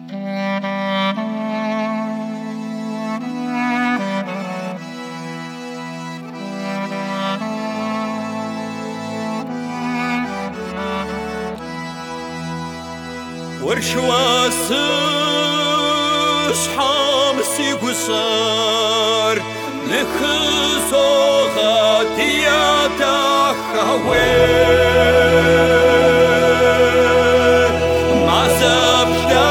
ورشواسش حامسي قصار نخزوغا ديادا خوي ما زبدا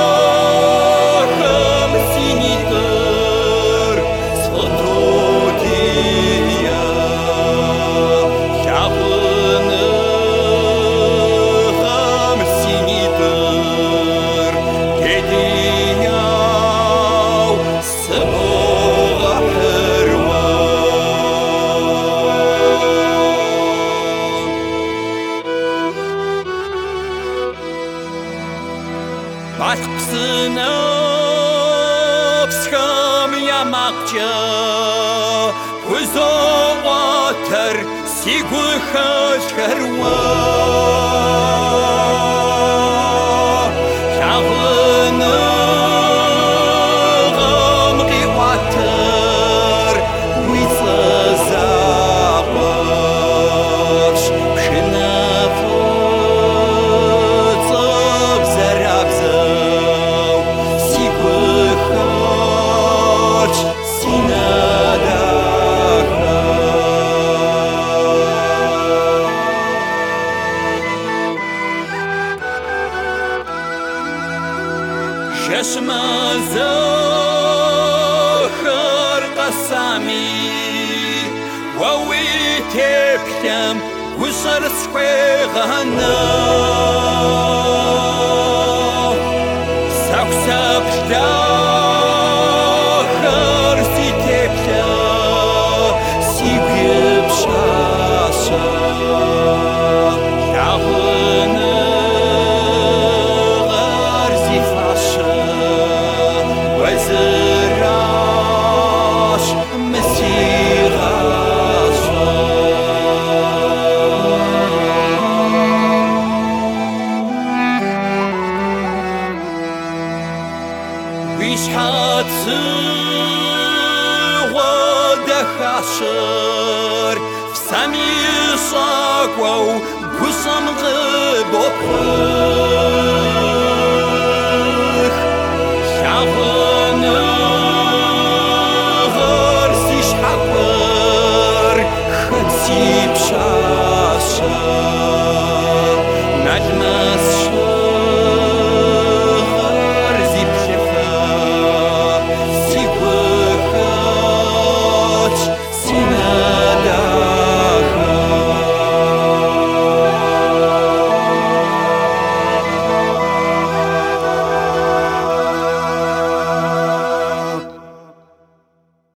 خمسيني تر صوتو ديا شعبنا خمسيني تر كدياو سبوغ Başqısına psxam yamakça Kuzo otar sigu xaşkarwa Şağlını gımqi otar Uysa zabaş Pşınafı tsab zarabza Шашмаза харqasami Wawi teplam Gusar squeghana Saksapda Harsi tepla Sigib shasha Yağını Garzi fasha Wazirash Mesirasha Wishhatsu Wadachashar Sami Sakwaw Gusam Gibopur